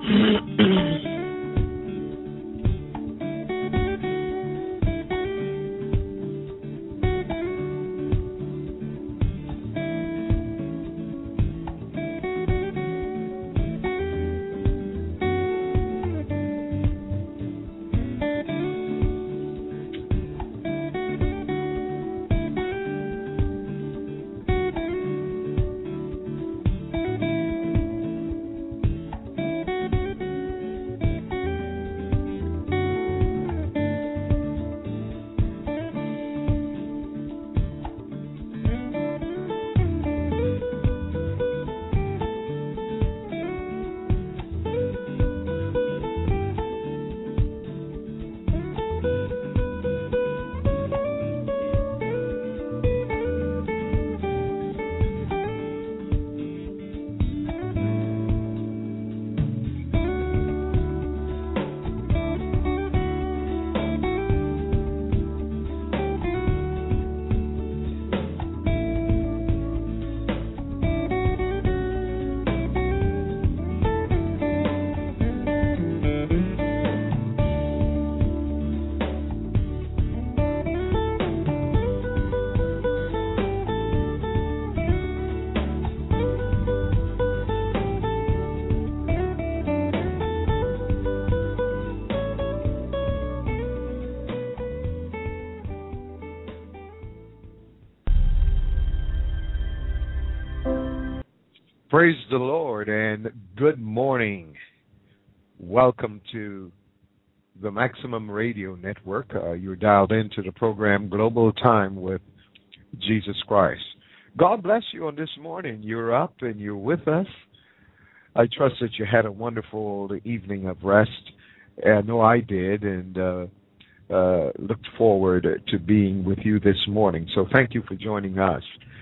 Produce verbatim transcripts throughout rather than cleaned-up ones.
Praise the Lord and good morning. Welcome to the Maximum Radio Network. Uh, you're dialed into the program Global Time with Jesus Christ. God bless you on this morning. You're up and you're with us. I trust that you had a wonderful evening of rest. I know I did, and uh, uh, looked forward to being with you this morning. So thank you for joining us.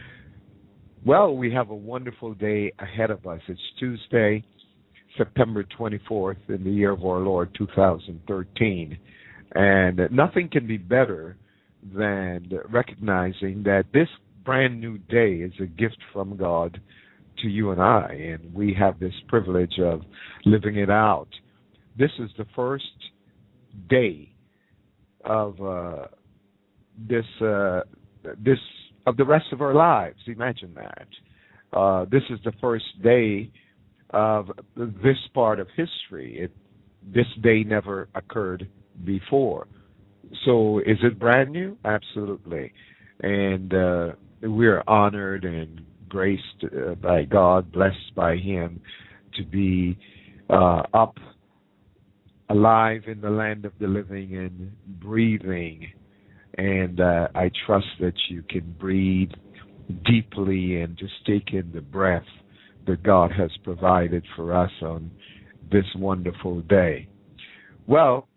Well, we have a wonderful day ahead of us. It's Tuesday, September twenty-fourth in the year of our Lord, two thousand thirteen. And nothing can be better than recognizing that this brand new day is a gift from God to you and I, and we have this privilege of living it out. This is the first day of uh, this uh, this of the rest of our lives. Imagine that. Uh, this is the first day of this part of history. It, this day never occurred before. So is it brand new? Absolutely. And uh, we're honored and graced uh, by God, blessed by Him to be uh, up, alive in the land of the living and breathing. And uh, I trust that you can breathe deeply and just take in the breath that God has provided for us on this wonderful day. Well,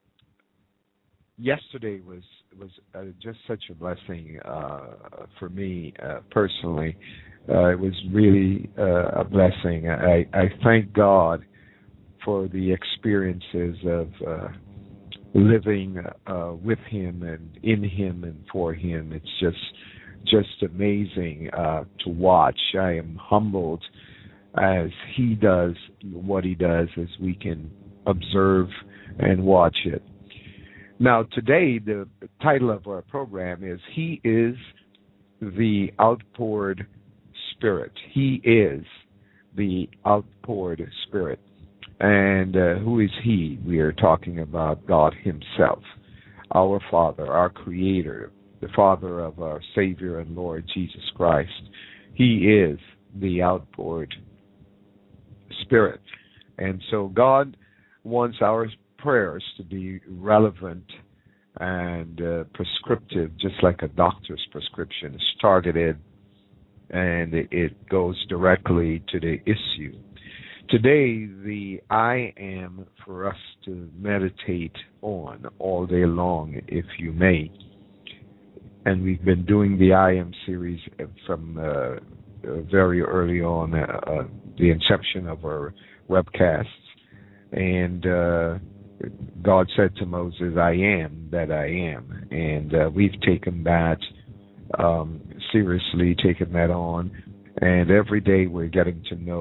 yesterday was was uh, just such a blessing uh, for me uh, personally. Uh, it was really uh, a blessing. I, I thank God for the experiences of uh, living uh, with Him and in Him and for Him. It's just just amazing uh, to watch. I am humbled as He does what He does, as we can observe and watch it. Now, today, the title of our program is He is the Outpoured Spirit. He is the Outpoured Spirit. And uh, who is He? We are talking about God Himself, our Father, our Creator, the Father of our Savior and Lord Jesus Christ. He is the outpoured Spirit. And so God wants our prayers to be relevant and uh, prescriptive, just like a doctor's prescription. It's targeted and it, it goes directly to the issue. Today, the I am for us to meditate on all day long, if you may. And we've been doing the I am series from uh, uh, very early on, uh, uh, the inception of our webcasts. And uh, God said to Moses, I am that I am. And uh, we've taken that um, seriously, taken that on. And every day we're getting to know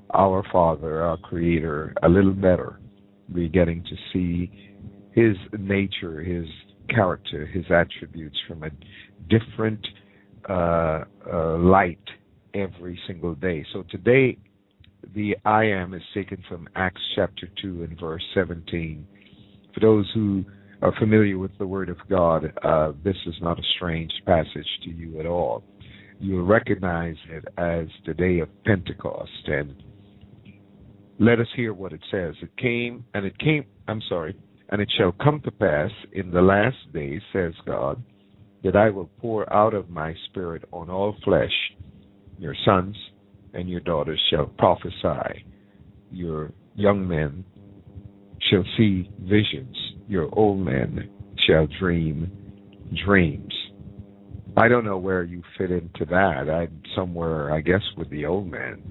our Father, our Creator, a little better. We're getting to see His nature, His character, His attributes from a different uh, uh, light every single day. So today, the I am is taken from Acts chapter two and verse seventeen. For those who are familiar with the Word of God, uh, this is not a strange passage to you at all. You'll recognize it as the day of Pentecost. And let us hear what it says. It came, and it came, I'm sorry, and it shall come to pass in the last days, says God, that I will pour out of my Spirit on all flesh. Your sons and your daughters shall prophesy. Your young men shall see visions. Your old men shall dream dreams. I don't know where you fit into that. I'm somewhere, I guess, with the old men.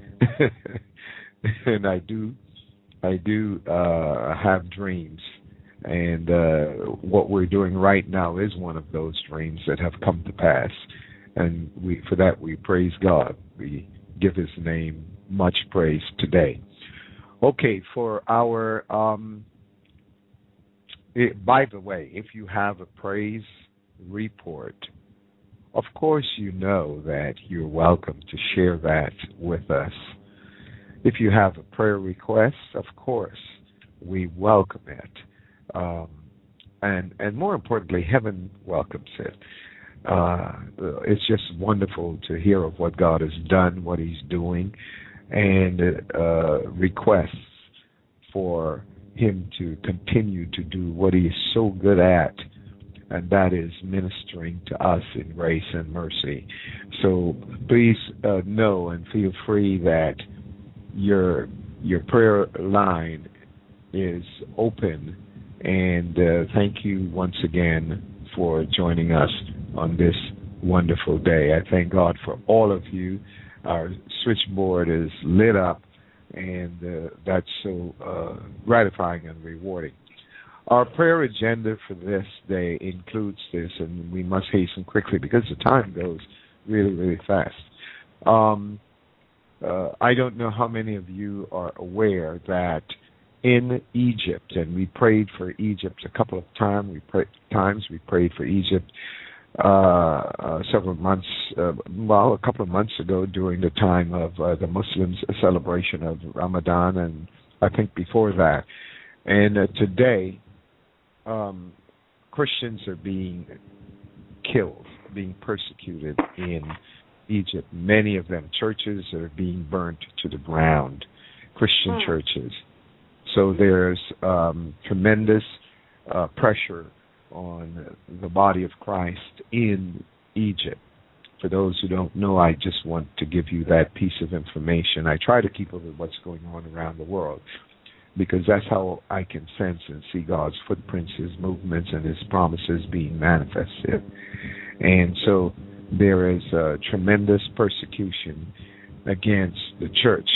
And I do, I do uh, have dreams. And uh, what we're doing right now is one of those dreams that have come to pass. And we, for that, we praise God. We give His name much praise today. Okay, for our, um, it, by the way, if you have a praise report, of course you know that you're welcome to share that with us. If you have a prayer request, of course, we welcome it. Um, and, and more importantly, heaven welcomes it. Uh, it's just wonderful to hear of what God has done, what He's doing, and uh, requests for Him to continue to do what He is so good at, and that is ministering to us in grace and mercy. So please uh, know and feel free that your your prayer line is open, and uh, thank you once again for joining us on this wonderful day. I thank God for all of you. Our switchboard is lit up, and uh, that's so uh, gratifying and rewarding. Our prayer agenda for this day includes this, and we must hasten quickly because the time goes really, really fast. Um, uh, I don't know how many of you are aware that in Egypt, and we prayed for Egypt a couple of time, we pray, times, we prayed for Egypt uh, uh, several months, uh, well, a couple of months ago during the time of uh, the Muslims' celebration of Ramadan, and I think before that. And uh, today, um, Christians are being killed, being persecuted in Egypt. Many of them churches are being burnt to the ground, Christian mm. churches. So there's um, tremendous uh, pressure on the body of Christ in Egypt. For those who don't know, I just want to give you that piece of information. I try to keep up with what's going on around the world because that's how I can sense and see God's footprints, His movements, and His promises being manifested. And so there is a tremendous persecution against the church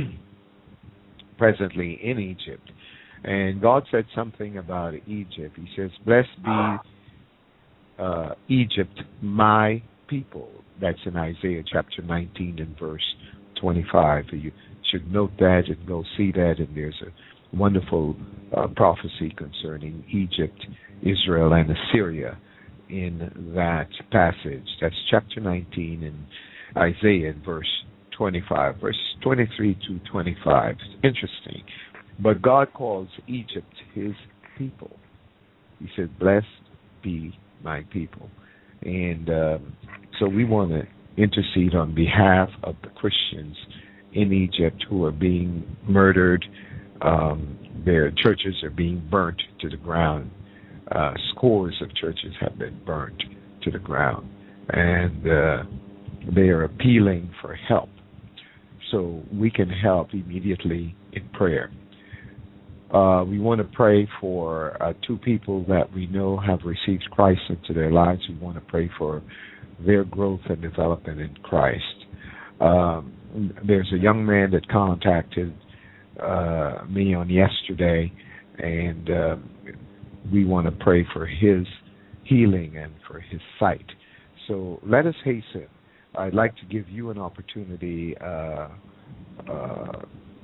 presently in Egypt. And God said something about Egypt. He says, blessed be uh, Egypt, my people. That's in Isaiah chapter nineteen and verse twenty-five. You should note that and go see that. And there's a wonderful uh, prophecy concerning Egypt, Israel, and Assyria in that passage. That's chapter nineteen in Isaiah in verse twenty-five, verse twenty-three to twenty-five. It's interesting. But God calls Egypt His people. He said, blessed be my people. And um, so we want to intercede on behalf of the Christians in Egypt who are being murdered. Um, their churches are being burnt to the ground. Uh, scores of churches have been burnt to the ground. And uh, they are appealing for help. So we can help immediately in prayer. Uh, we want to pray for uh, two people that we know have received Christ into their lives. We want to pray for their growth and development in Christ. Um, there's a young man that contacted uh, me on yesterday, and uh, we want to pray for his healing and for his sight. So let us hasten. I'd like to give you an opportunity uh, uh,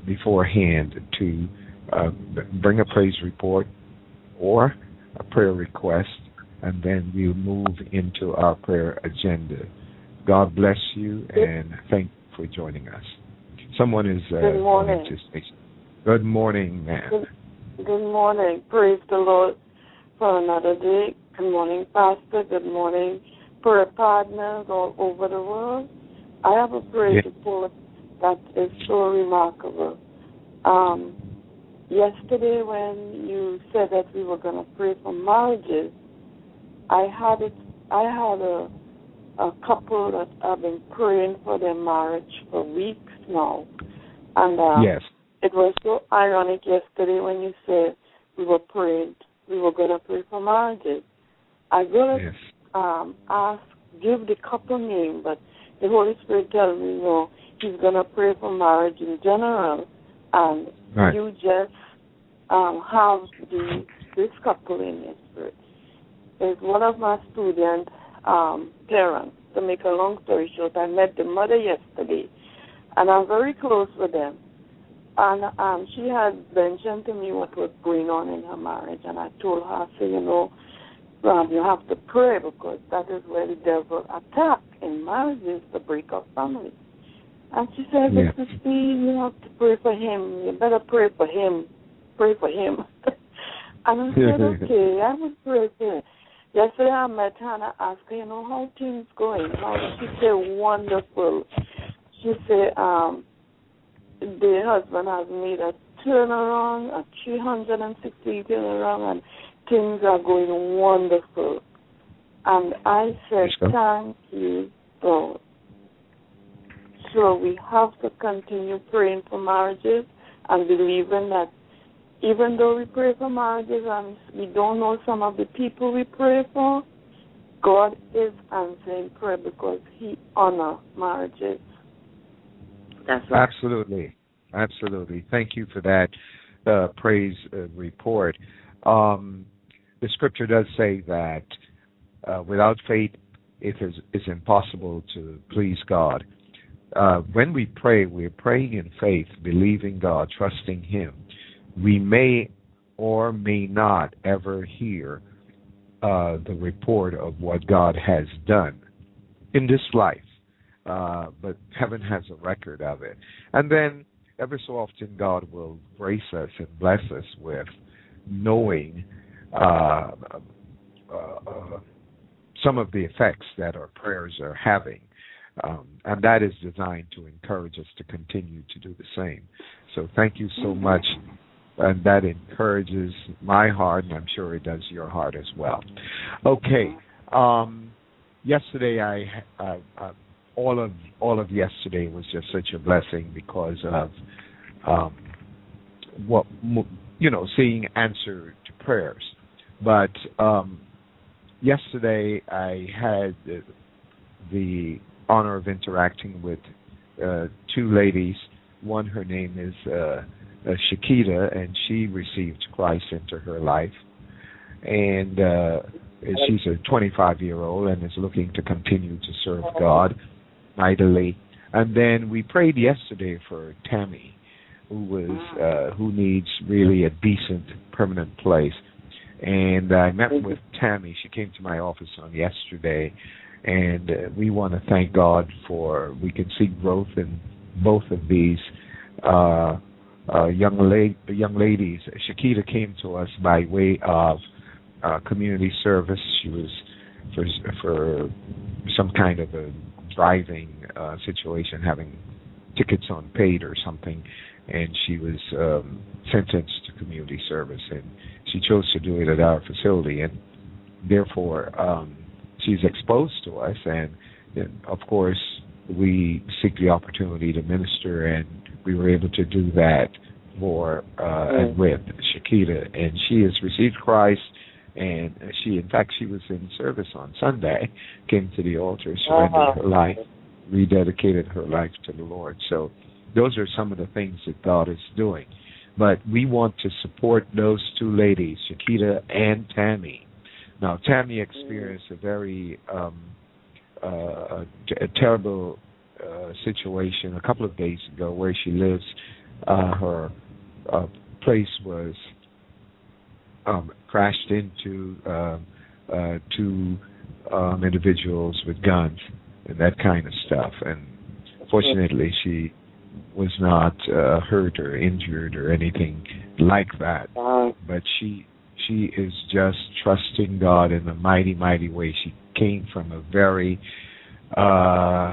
beforehand to uh, bring a praise report or a prayer request, and then we'll move into our prayer agenda. God bless you, and thank you for joining us. Someone is uh, Good morning. to say, good morning, ma'am. Good, good morning. Praise the Lord for another day. Good morning, Pastor. Good morning, prayer partners all over the world. I have a praise Yeah. report that is so remarkable. Um, yesterday, when you said that we were going to pray for marriages, I had it. I had a a couple that have been praying for their marriage for weeks now, and uh, Yes. it was so ironic yesterday when you said we were praying, we were going to pray for marriages. I going to Yes. um, ask, give the couple name, but the Holy Spirit tells me no. He's going to pray for marriage in general, and Right. you just um, have the this couple in your spirit. It's one of my students' um, parents. To make a long story short, I met the mother yesterday, and I'm very close with them. And um, she had mentioned to me what was going on in her marriage, and I told her, I said, you know, um, you have to pray because that is where the devil attacks in marriages to break up families. And she said, Yeah. Mister Steve, you have to pray for him. You better pray for him. Pray for him. And I said, okay, I would pray for him. Yesterday I met her and I asked her, you know, how things going? How she said, wonderful. She said, um, the husband has made a turnaround, a three hundred sixty turnaround, and things are going wonderful. And I said, thank you, God. So we have to continue praying for marriages and believing that even though we pray for marriages and we don't know some of the people we pray for, God is answering prayer because he honors marriages. That's right. Absolutely. Absolutely. Thank you for that uh, praise uh, report. Um, the scripture does say that uh, without faith it is it's impossible to please God. Uh, when we pray, we're praying in faith, believing God, trusting him. We may or may not ever hear uh, the report of what God has done in this life, uh, but heaven has a record of it. And then every so often God will grace us and bless us with knowing uh, uh, uh, some of the effects that our prayers are having. Um, and that is designed to encourage us to continue to do the same. So thank you so much. And that encourages my heart, and I'm sure it does your heart as well. Okay. Um, yesterday, I uh, uh, all of all of yesterday was just such a blessing because of um, what you know, seeing answer to prayers. But um, yesterday, I had the, the honor of interacting with uh, two ladies. One, her name is Uh, Uh, Shakita, and she received Christ into her life, and uh, she's a twenty-five-year-old and is looking to continue to serve God mightily. And then we prayed yesterday for Tammy, who was uh, who needs really a decent permanent place. And I met with Tammy. She came to my office on yesterday, and uh, we want to thank God for we can see growth in both of these. Uh, Uh, young, la- young ladies. Shakita came to us by way of uh, community service. She was for for some kind of a driving uh, situation, having tickets unpaid or something, and she was um, sentenced to community service, and she chose to do it at our facility, and therefore um, she's exposed to us, and, and of course we seek the opportunity to minister, and we were able to do that for uh, and with Shakita, and she has received Christ, and she, in fact, she was in service on Sunday, came to the altar, surrendered uh-huh. her life, rededicated her life to the Lord. So those are some of the things that God is doing. But we want to support those two ladies, Shakita and Tammy. Now, Tammy experienced a very um, uh, a, a terrible uh, situation a couple of days ago where she lives uh, her uh, place was um, crashed into uh, uh, two um, individuals with guns and that kind of stuff. And fortunately, she was not uh, hurt or injured or anything like that. But she she is just trusting God in a mighty, mighty way. She came from a very, uh,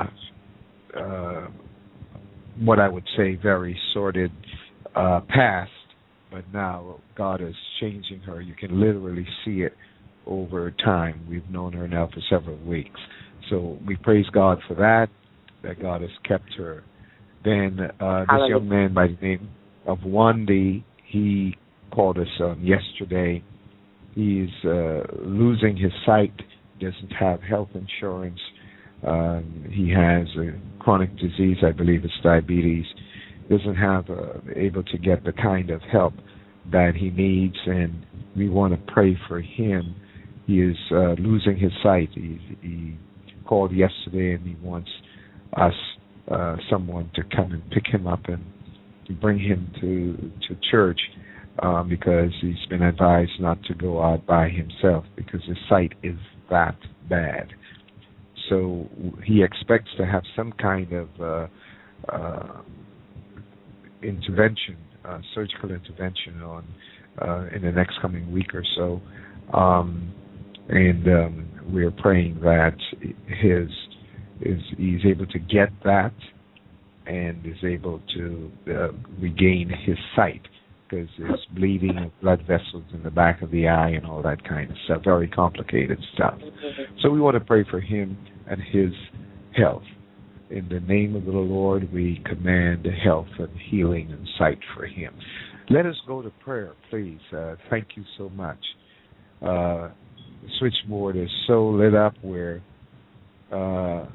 uh, what I would say, very sordid uh, past. But now God is changing her. You can literally see it over time. We've known her now for several weeks. So we praise God for that, that God has kept her. Then uh, this young man by the name of Wandi, he called us um, yesterday. He's uh, losing his sight, doesn't have health insurance. Um, he has a chronic disease, I believe it's diabetes. Doesn't have uh, able to get the kind of help that he needs, and we want to pray for him. He is uh, losing his sight. He, he called yesterday, and he wants us, uh, someone, to come and pick him up and bring him to to church um, because he's been advised not to go out by himself because his sight is that bad. So he expects to have some kind of uh, uh, intervention, uh, surgical intervention on uh, in the next coming week or so, um, and um, we are praying that his is he's able to get that and is able to uh, regain his sight because there's bleeding of blood vessels in the back of the eye and all that kind of stuff, very complicated stuff. So we want to pray for him and his health. In the name of the Lord, we command health and healing and sight for him. Let us go to prayer, please. Uh, thank you so much. Uh, the switchboard is so lit up where, uh,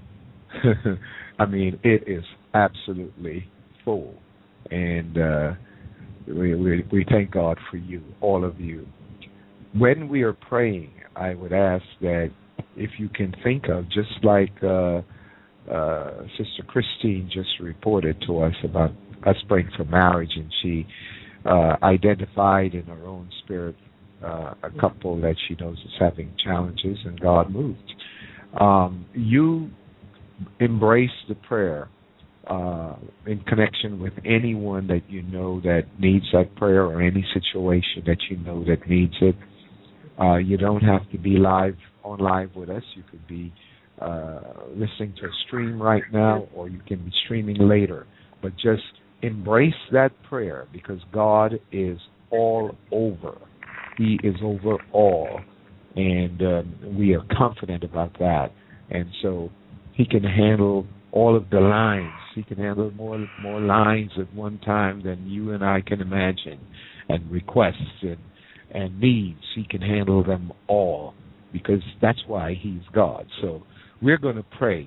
I mean, it is absolutely full. And uh, we, we, we thank God for you, all of you. When we are praying, I would ask that if you can think of, just like uh, uh, Sister Christine just reported to us about us praying for marriage, and she uh, identified in her own spirit uh, a couple that she knows is having challenges, and God moved. Um, you embrace the prayer uh, in connection with anyone that you know that needs that prayer, or any situation that you know that needs it. Uh, you don't have to be live on live with us. You could be uh, listening to a stream right now, or you can be streaming later. But just embrace that prayer, because God is all over. He is over all, and um, we are confident about that. And so he can handle all of the lines. He can handle more more lines at one time than you and I can imagine, and requests and, and needs. He can handle them all, because that's why he's God. So we're going to pray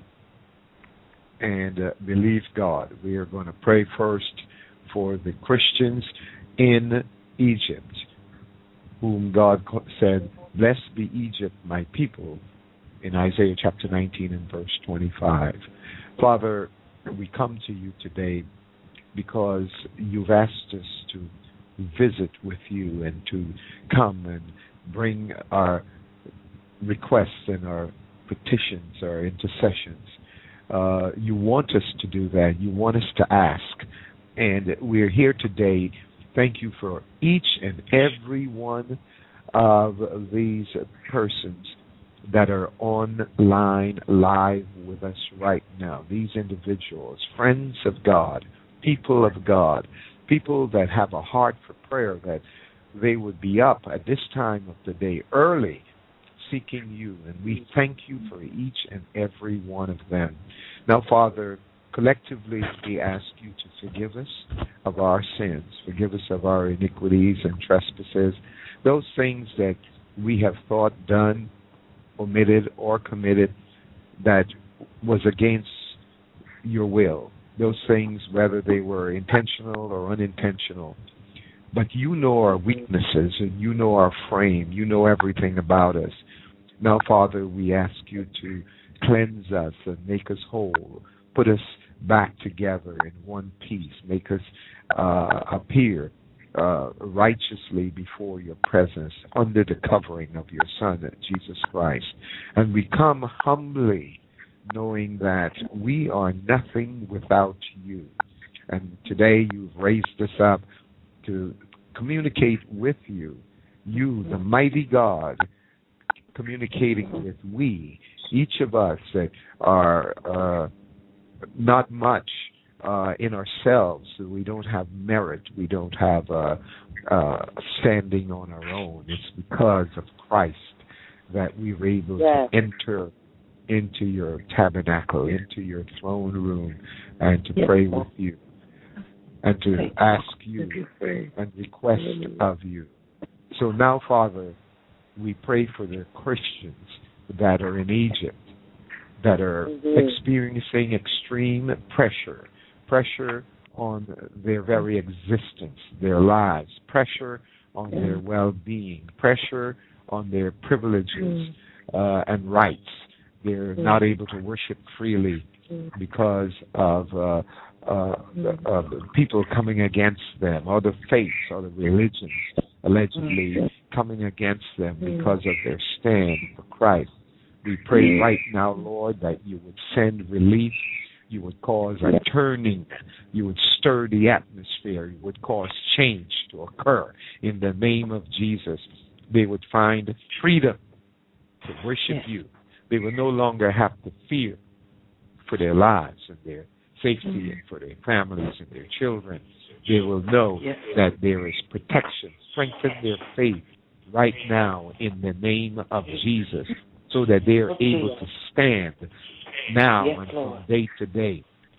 and uh, believe God. We are going to pray first for the Christians in Egypt, whom God said, "Blessed be Egypt, my people," in Isaiah chapter nineteen and verse twenty-five. Father, we come to you today because you've asked us to visit with you and to come and bring our requests and our petitions, our intercessions. Uh, you want us to do that. You want us to ask. And we're here today. Thank you for each and every one of these persons that are online live with us right now. These individuals, friends of God, people of God, people that have a heart for prayer, that they would be up at this time of the day early seeking you. And we thank you for each and every one of them. Now, Father, collectively we ask you to forgive us of our sins, forgive us of our iniquities and trespasses, those things that we have thought, done, omitted, or committed that was against your will. Those things, whether they were intentional or unintentional. But you know our weaknesses, and you know our frame. You know everything about us. Now, Father, we ask you to cleanse us and make us whole. Put us back together in one piece. Make us uh, appear uh, righteously before your presence under the covering of your Son, Jesus Christ. And we come humbly, knowing that we are nothing without you. And today you've raised us up to communicate with you, you, the mighty God, communicating with we, each of us that are uh, not much uh, in ourselves. We don't have merit. We don't have uh, uh, standing on our own. It's because of Christ that we were able yes. to enter into your tabernacle, into your throne room, and to yes. pray with you, and to Thank ask you and request of you. So now, Father, we pray for the Christians that are in Egypt, that are mm-hmm. experiencing extreme pressure, pressure on their very existence, their lives, pressure on mm-hmm. their well-being, pressure on their privileges mm-hmm. uh, and rights. They're mm-hmm. not able to worship freely because of uh, uh, uh, people coming against them, or the faiths, or the religions allegedly coming against them because of their stand for Christ. We pray right now, Lord, that you would send relief, you would cause a turning, you would stir the atmosphere, you would cause change to occur in the name of Jesus. They would find freedom to worship yes. you. They will no longer have to fear for their lives and their safety mm-hmm. and for their families and their children. They will know yes. that there is protection. Strengthen their faith right now in the name of Jesus, so that they are able to stand now yes, and from day to day,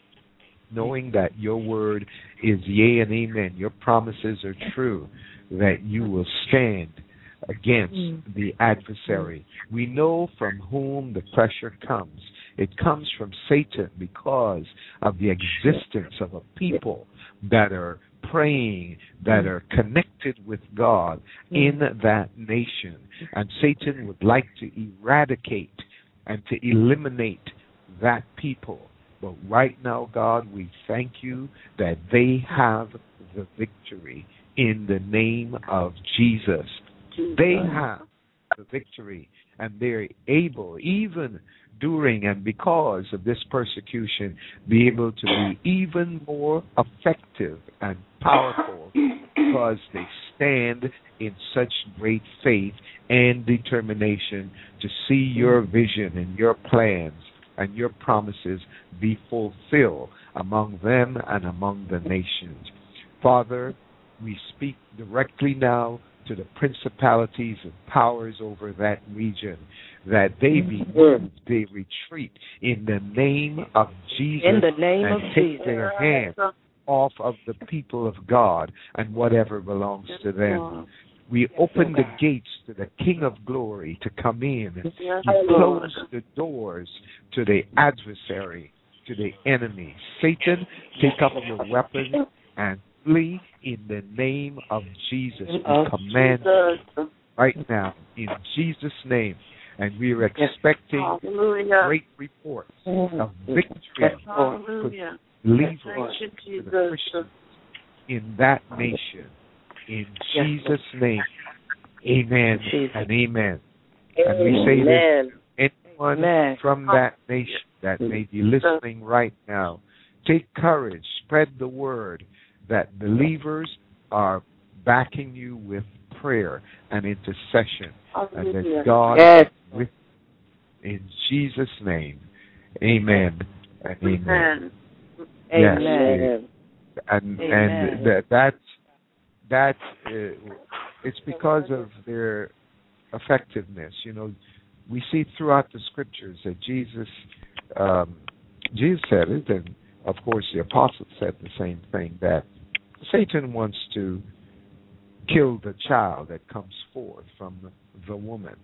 knowing that your word is yea and amen. Your promises are true, that you will stand against mm. the adversary. We know from whom the pressure comes. It comes from Satan because of the existence of a people that are praying, that are connected with God in that nation. And Satan would like to eradicate and to eliminate that people. But right now, God, we thank you that they have the victory in the name of Jesus. They have the victory, and they're able, even during and because of this persecution, be able to be even more effective and powerful because they stand in such great faith and determination to see your vision and your plans and your promises be fulfilled among them and among the nations. Father, we speak directly now to the principalities and powers over that region, that they be moved, they retreat in the name of Jesus, in the name and of take Jesus. their hands off of the people of God and whatever belongs to them. We open the gates to the King of Glory to come in. We close the doors to the adversary, to the enemy. Satan, take up your weapon and flee in the name of Jesus. We command right now in Jesus' name. And we are expecting Hallelujah. Great reports of victory for believers, for the Christians in that nation. In Jesus' name, amen and amen. And we say this, anyone amen. From that nation that may be listening right now, take courage, spread the word that believers are backing you with prayer and intercession, and that God yes. is with you. In Jesus' name, amen and amen. Amen. Yes, and amen. and that that's that uh, it's because of their effectiveness. You know, we see throughout the scriptures that Jesus um, Jesus said it, and of course the apostles said the same thing, that Satan wants to kill the child that comes forth from the woman.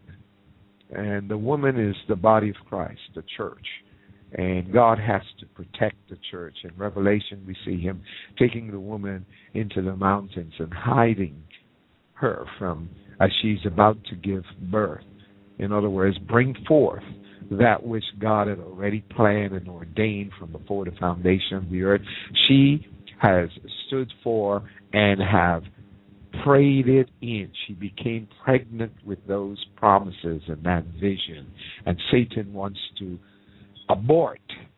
And the woman is the body of Christ, the church. And God has to protect the church. In Revelation, we see him taking the woman into the mountains and hiding her from, as she's about to give birth. In other words, bring forth that which God had already planned and ordained from before the foundation of the earth. She has stood for and have prayed it in. She became pregnant with those promises and that vision. And Satan wants to abort,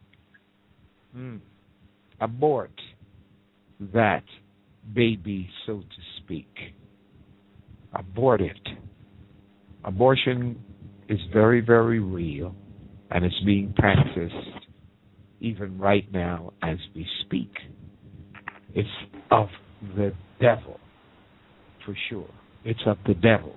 mm, abort that baby, so to speak. Abort it. Abortion is very, very real, and it's being practiced even right now as we speak. It's of the devil, for sure. It's of the devil.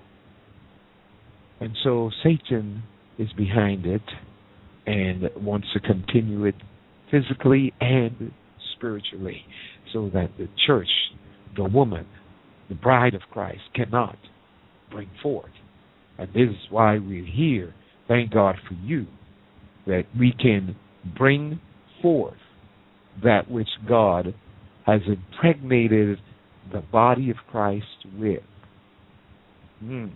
And so Satan is behind it and wants to continue it physically and spiritually, so that the church, the woman, the bride of Christ, cannot bring forth. And this is why we're here. Thank God for you, that we can bring forth that which God has impregnated the body of Christ with. Mm.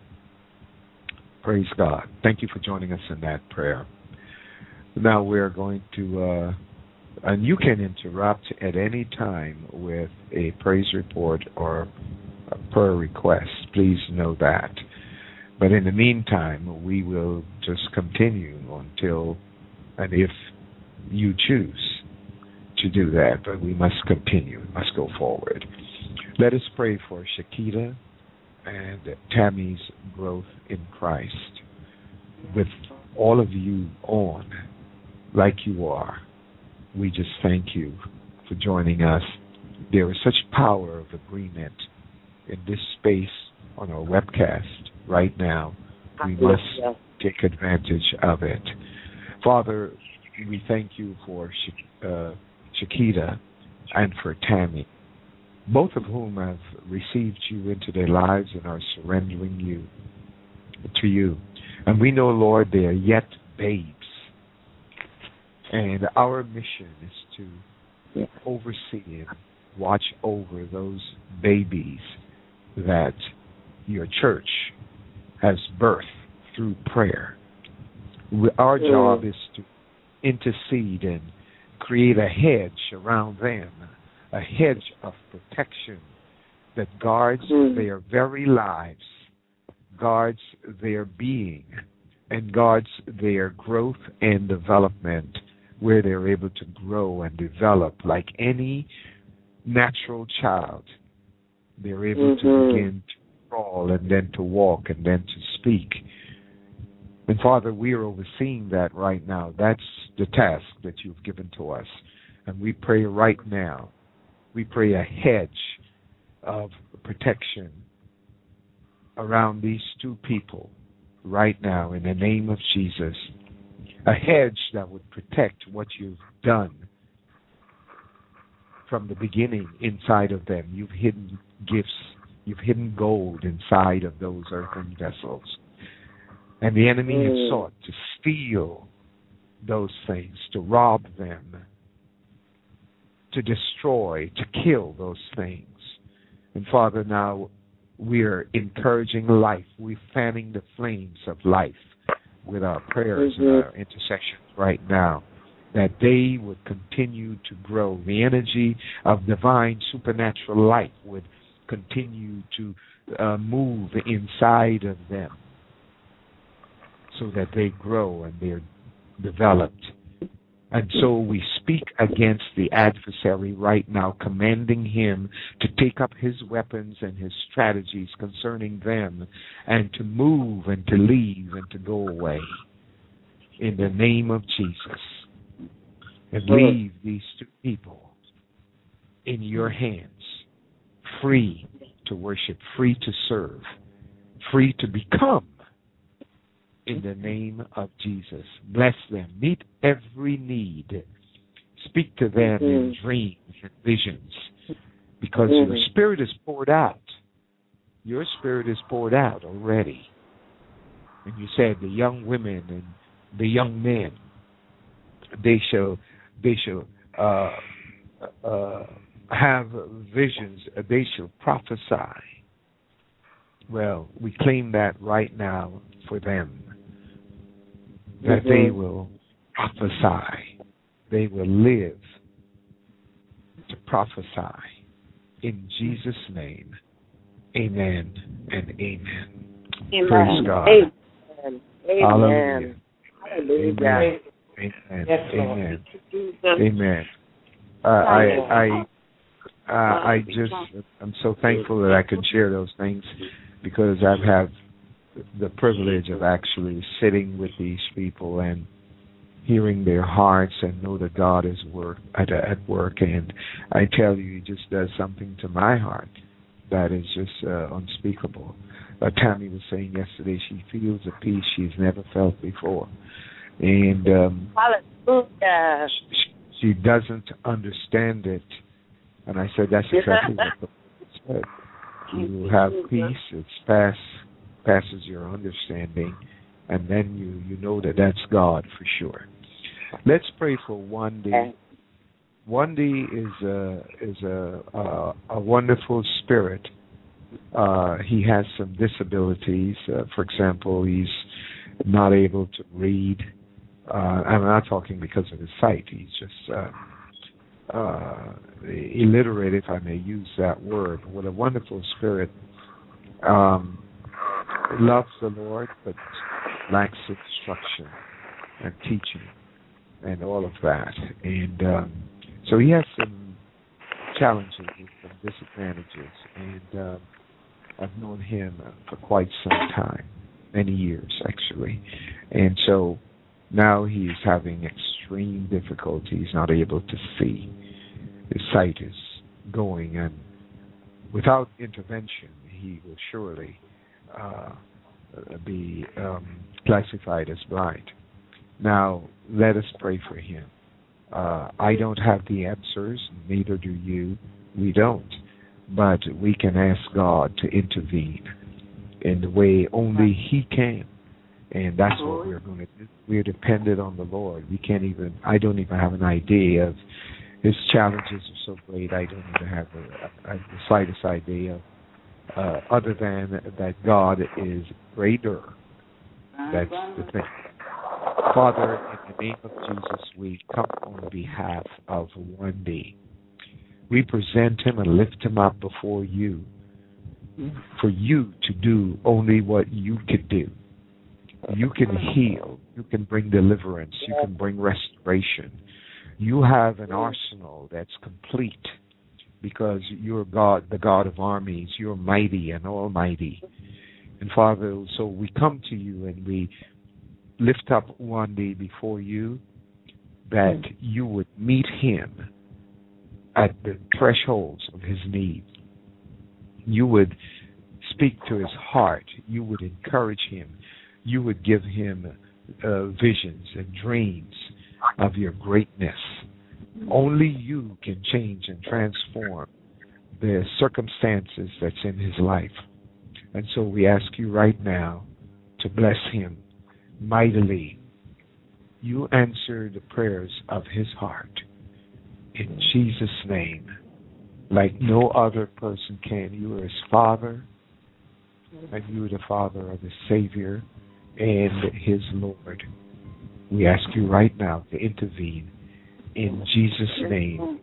Praise God. Thank you for joining us in that prayer. Now we're going to, uh, and you can interrupt at any time with a praise report or a prayer request. Please know that. But in the meantime, we will just continue until, and if you choose to do that, but we must continue, we must go forward. Let us pray for Shakita and Tammy's growth in Christ. With all of you on, like you are, we just thank you for joining us. There is such power of agreement in this space on our webcast right now. We must take advantage of it. Father, we thank you for uh, Shakita and for Tammy, both of whom have received you into their lives and are surrendering you to you. And we know, Lord, they are yet babes. And our mission is to yeah. oversee and watch over those babies that your church has birthed through prayer. Our job mm. is to intercede and create a hedge around them, a hedge of protection that guards mm. their very lives, guards their being, and guards their growth and development, where they're able to grow and develop like any natural child. They're able mm-hmm. to begin to crawl and then to walk and then to speak. And Father, we are overseeing that right now. That's the task that you've given to us. And we pray right now, we pray a hedge of protection around these two people right now in the name of Jesus. A hedge that would protect what you've done from the beginning inside of them. You've hidden gifts, you've hidden gold inside of those earthen vessels. And the enemy mm. has sought to steal those things, to rob them, to destroy, to kill those things. And Father, now we're encouraging life. We're fanning the flames of life with our prayers mm-hmm. and our intercessions right now, that they would continue to grow. The energy of divine supernatural life would continue to uh, move inside of them so that they grow and they're developed. And so we speak against the adversary right now, commanding him to take up his weapons and his strategies concerning them and to move and to leave and to go away in the name of Jesus. And leave these two people in your hands, free to worship, free to serve, free to become. In the name of Jesus. Bless them. Meet every need. Speak to them mm-hmm. in dreams and visions. Because mm-hmm. your spirit is poured out. Your spirit is poured out already. And you said the young women and the young men, they shall they shall uh, uh, have visions. They shall prophesy. Well, we claim that right now for them, that mm-hmm. they will prophesy. They will live to prophesy. In Jesus' name, amen and amen. Amen. Praise God. Amen. Hallelujah. Hallelujah. Amen. Amen. Yes, Amen. Lord. Amen. Uh, I, I, uh, I just, I'm so thankful that I can share those things, because I've had the privilege of actually sitting with these people and hearing their hearts and know that God is work at, at work. And I tell you, it just does something to my heart that is just uh, unspeakable. Uh, Tammy was saying yesterday she feels a peace she's never felt before. And um, Hallelujah. She, she doesn't understand it. And I said, that's exactly what the Lord said. You have peace, it's past, passes your understanding, and then you, you know that that's God for sure. Let's pray for Wandy. Wandy is a, is a, a, a wonderful spirit. Uh, he has some disabilities. Uh, for example, he's not able to read. Uh, I'm not talking because of his sight. He's just uh, uh, illiterate, if I may use that word. What a wonderful spirit. Um, loves the Lord, but lacks instruction and teaching and all of that. And um, so he has some challenges and some disadvantages. And uh, I've known him for quite some time, many years actually. And so now he's having extreme difficulty. He's not able to see. His sight is going, and without intervention, he will surely uh, be um, classified as blind. Now, let us pray for him. Uh, I don't have the answers, neither do you. We don't. But we can ask God to intervene in the way only He can. And that's what we're going to do. We're dependent on the Lord. We can't even, I don't even have an idea of, his challenges are so great, I don't even have a, a, a, the slightest idea, uh, other than that God is greater. That's the thing. Father, in the name of Jesus, we come on behalf of Wandy. We present him and lift him up before you for you to do only what you can do. You can heal. You can bring deliverance. You can bring restoration. You have an arsenal that's complete because you're God, the God of armies. You're mighty and almighty. And Father, so we come to you and we lift up Wandy before you, that you would meet him at the thresholds of his need. You would speak to his heart. You would encourage him. You would give him uh, visions and dreams of your greatness. Only you can change and transform the circumstances that's in his life. And so we ask you right now to bless him mightily. You answer the prayers of his heart. In Jesus' name, like no other person can. You are his father, and you are the father of his Savior and his Lord. We ask you right now to intervene. In Jesus' name,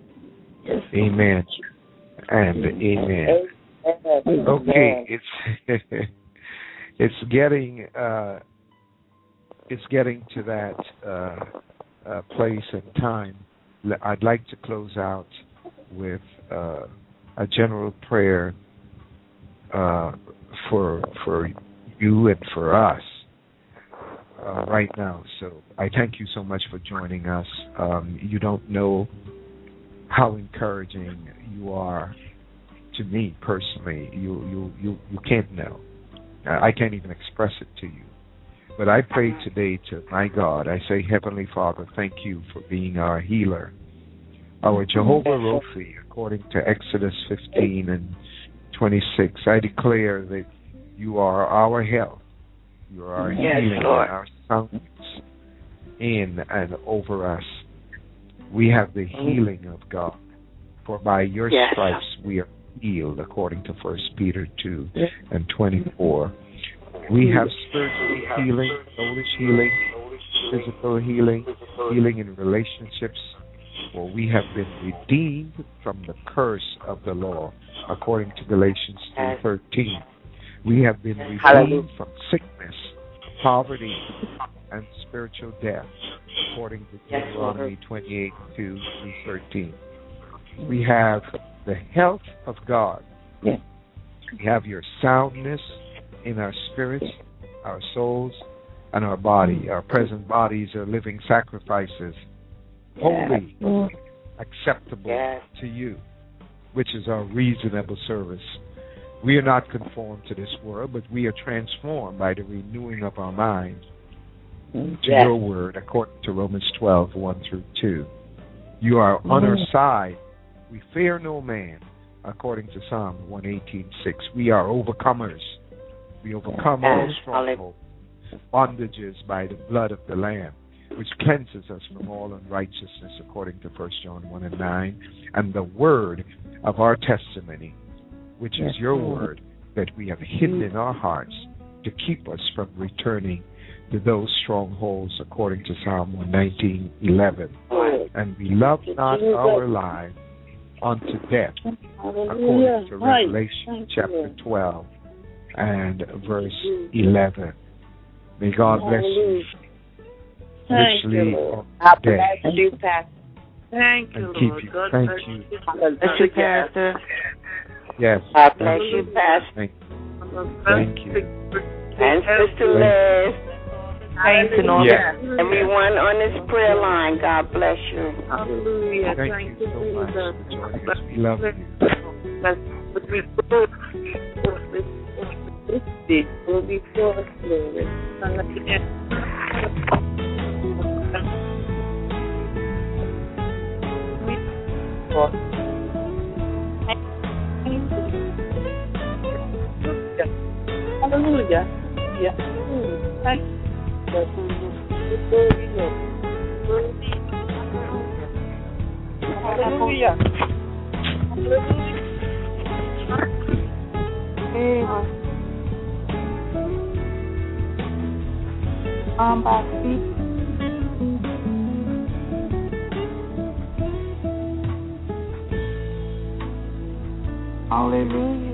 amen and amen. Okay, it's it's getting uh, it's getting to that uh, uh, place and time. I'd like to close out with uh, a general prayer uh, for for you and for us uh, right now. So I thank you so much for joining us. Um, you don't know how encouraging you are to me personally. You you you you can't know. I can't even express it to you. But I pray today to my God. I say, Heavenly Father, thank you for being our healer, our Jehovah Rophi, according to Exodus fifteen and twenty-six. I declare that you are our health. You are our yes, healing, Lord. And our soundness in and over us. We have the healing of God. For by your yes. stripes we are healed, according to First Peter two and twenty-four. We have spiritual healing, soulish healing, physical healing, healing in relationships, for we have been redeemed from the curse of the law, according to Galatians three thirteen. We have been redeemed from sickness, poverty, and spiritual death, according to Deuteronomy twenty-eight two through thirteen. We have the health of God. Yes. We have your soundness in our spirits, our souls, and our body. Our present bodies are living sacrifices, holy, Yes. acceptable Yes. to you, which is our reasonable service. We are not conformed to this world, but we are transformed by the renewing of our minds to Yes. your word, according to Romans twelve one through two. You are on our side. We fear no man, according to Psalm one eighteen six. We are overcomers. We overcome all strongholds, bondages by the blood of the Lamb, which cleanses us from all unrighteousness, according to First John one and nine, and the word of our testimony, which is your word that we have hidden in our hearts to keep us from returning to those strongholds, according to Psalm one nineteen eleven. And we love not our lives unto death, according to Revelation chapter twelve and verse eleven. May God bless you richly on today. Thank you, Pastor. Thank you, And keep Lord. you. God Thank bless you. Bless you, Pastor. Yes. God bless you, Pastor. Thank, Thank you. And Sister Liz. Thanks and all Yeah. Everyone on this prayer line, God bless you. Hallelujah. Thank you so much for joining us. We love you. That's what we do. This will be for us, Lord. Hallelujah. Yeah. Thank you. Hallelujah. Hallelujah. Um, by feet. Hallelujah.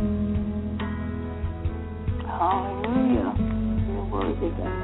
Hallelujah. You're worthy, God.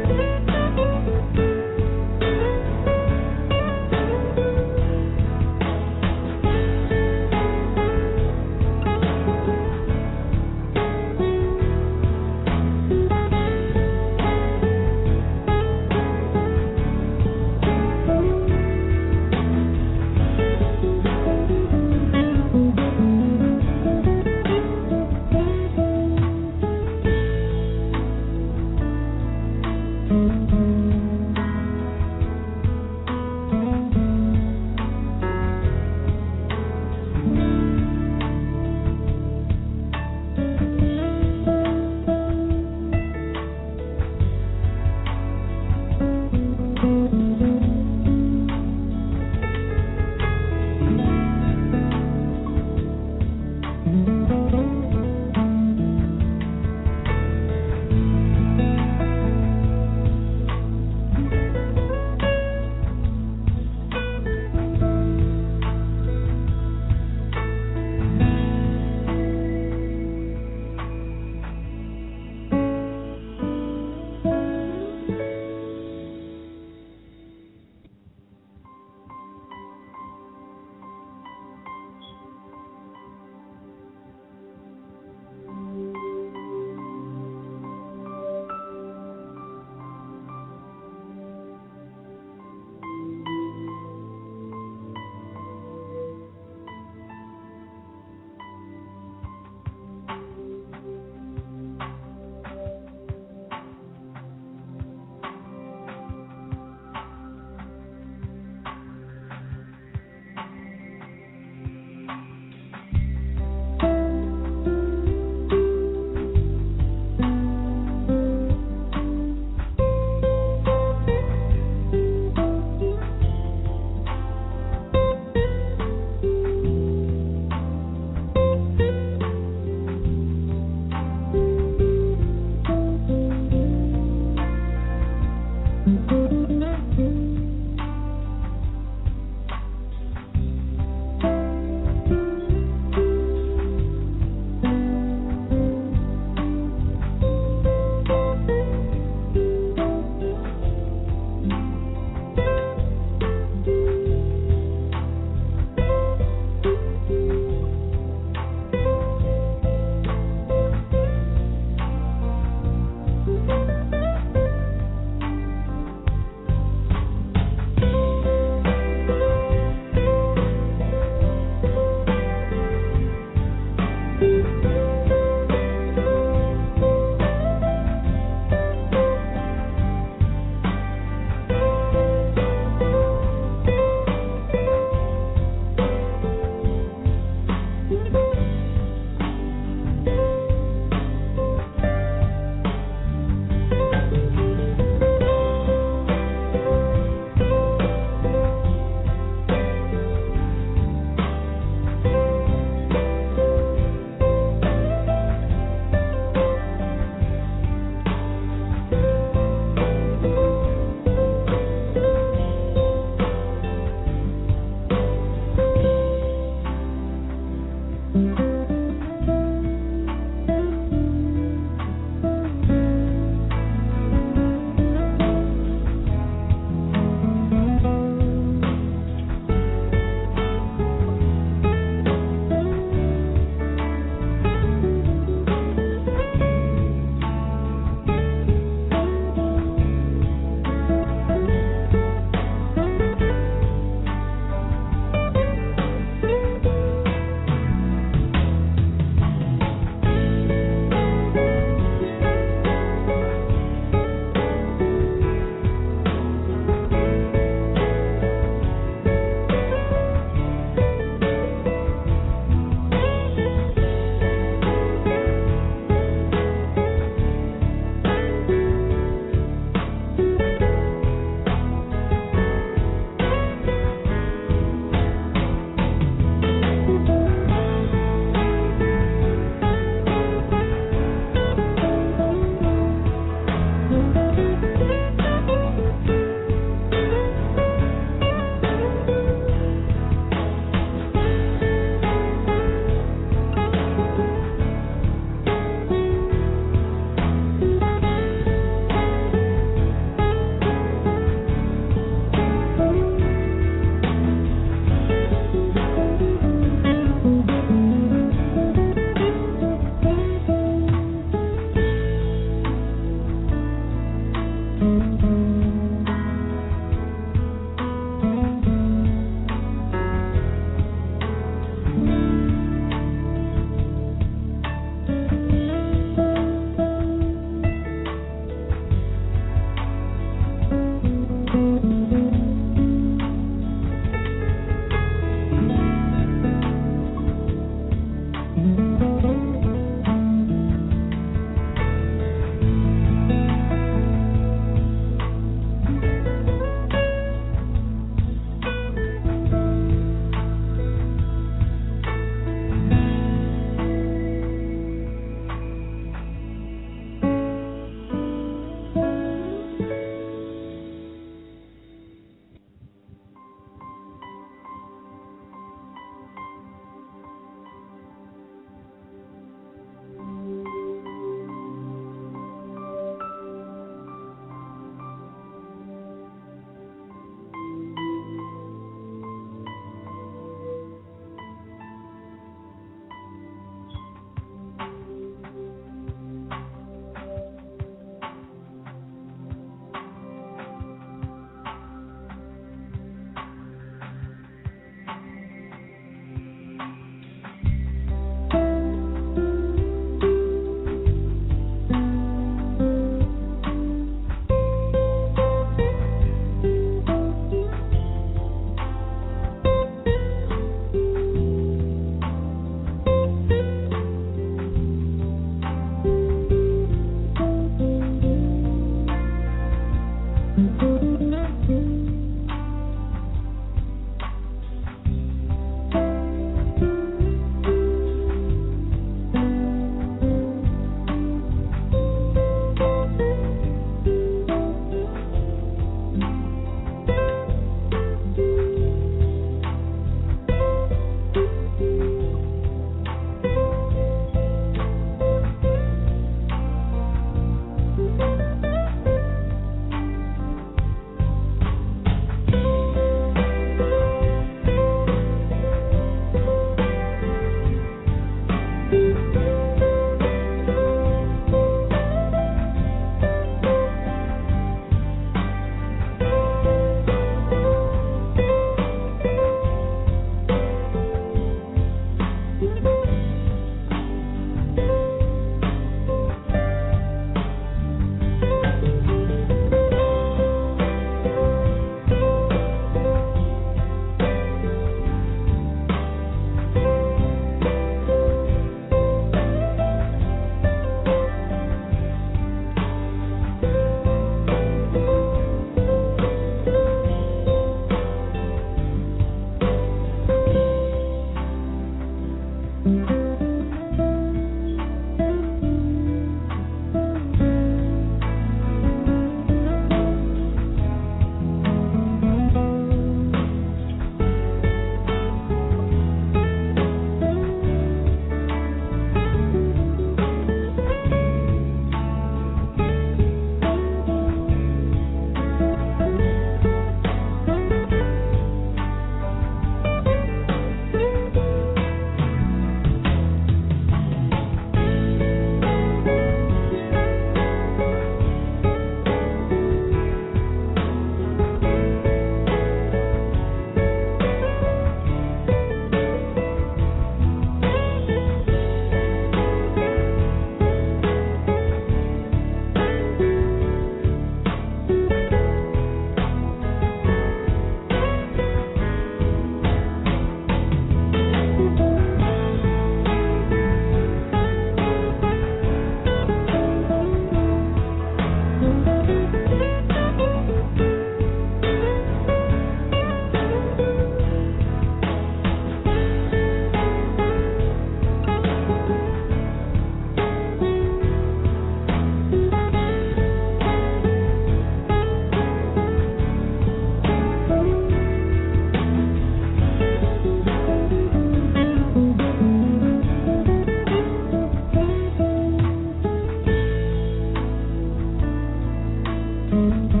Thank you.